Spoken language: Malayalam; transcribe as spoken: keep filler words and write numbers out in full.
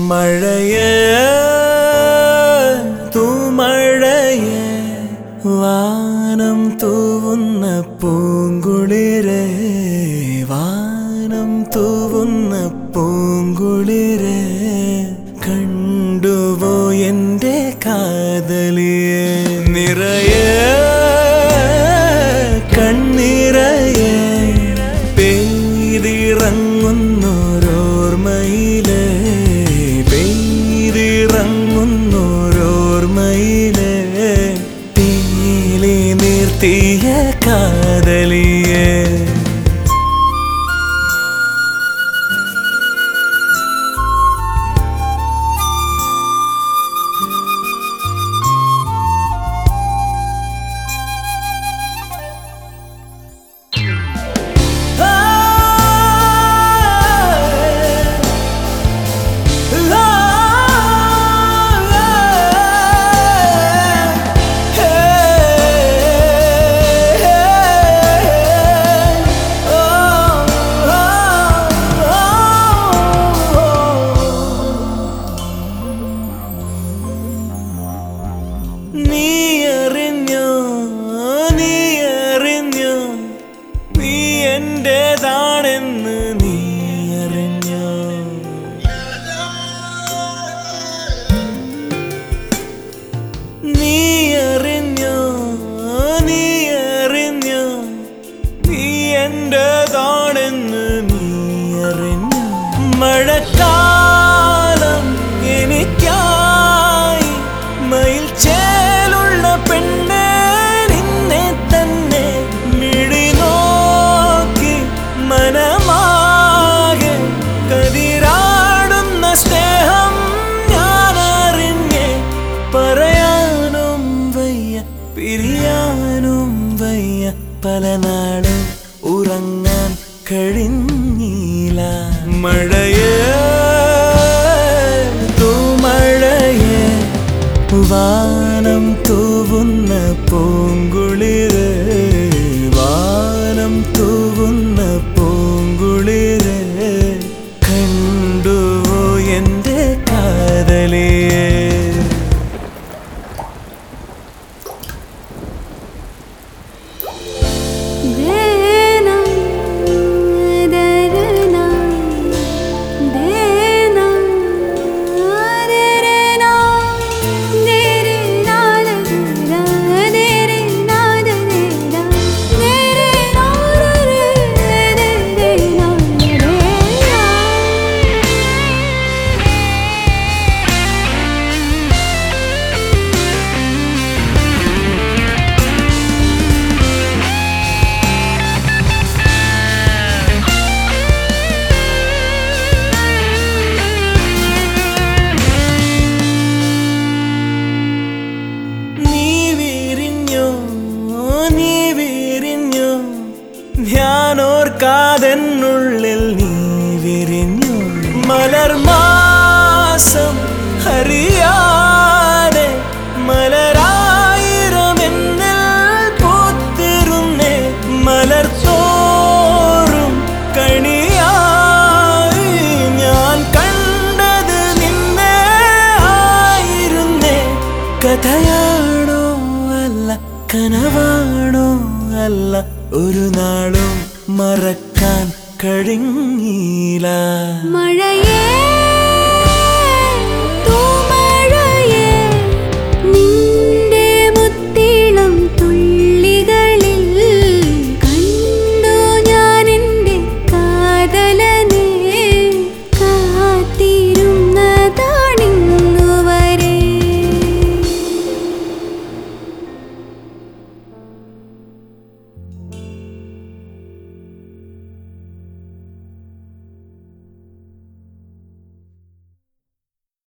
മഴയേ തൂമഴയേ വാനം തൂവുന്ന പൂങ്കുളിരേ വാനം തൂവുന്ന പൂങ്കുളിരേ കണ്ടുവോ എൻ്റെ കാതലിയെ നിറയെ കണ്ണിറയെ പെയ്തിറങ്ങുന്നോരോർമ്മയിലെ പെയ്തിറങ്ങുന്നോരോർമ്മയിലെ പീലി നിർത്തിയ കാതലിയെ െന്ന് നീ അറിഞ്ഞോ നീ അറിഞ്ഞോ നീ അറിഞ്ഞോ നീ എന്റേതാണെന്ന് നീ അറിഞ്ഞോ മഴക്കാലം എനിക്കായി മയിൽ ചേലുള്ള പെണ്ണെ നിന്നെ തന്നെ മിഴി നോക്കി മനമാകെ കതിരാടുന്ന സ്നേഹം ഞാനറിഞ്ഞേ പറയാനും വയ്യ പിരിയാനും വയ്യ പല നാളും ഉറങ്ങാൻ കഴിഞ്ഞില്ല മഴയേ തൂമഴയേ വാനം തൂവുന്ന പൂങ്കുളിരേ വാനം തൂവുന്ന പൂങ്കുളിരേ കണ്ടുവോ എൻ്റെ കാതലിയെ ഞാനോർക്കാതെന്നുള്ളിൽ നീ വിരിഞ്ഞു മലർമാസം അറിയാതെ മലരായിരമെന്നിൽ പൂത്തിരുന്നേ മലർത്തോറും കണിയായി ഞാൻ കണ്ടത് നിന്നെ ആയിരുന്നേ കഥയാണോ അല്ല കനവാണോ അല്ല ഒരു നാളും മറക്കാൻ കഴിഞ്ഞില്ല മഴയേ